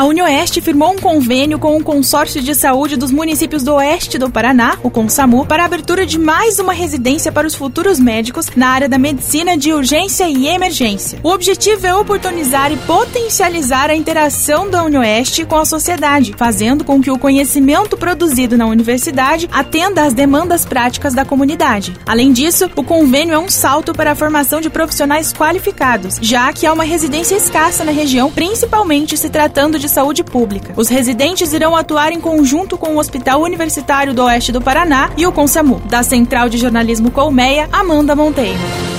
A UniOeste firmou um convênio com o Consórcio de Saúde dos Municípios do Oeste do Paraná, o CONSAMU, para a abertura de mais uma residência para os futuros médicos na área da medicina de urgência e emergência. O objetivo é oportunizar e potencializar a interação da UniOeste com a sociedade, fazendo com que o conhecimento produzido na universidade atenda às demandas práticas da comunidade. Além disso, o convênio é um salto para a formação de profissionais qualificados, já que há uma residência escassa na região, principalmente se tratando de saúde pública. Os residentes irão atuar em conjunto com o Hospital Universitário do Oeste do Paraná e o CONSAMU. Da Central de Jornalismo Colmeia, Amanda Monteiro.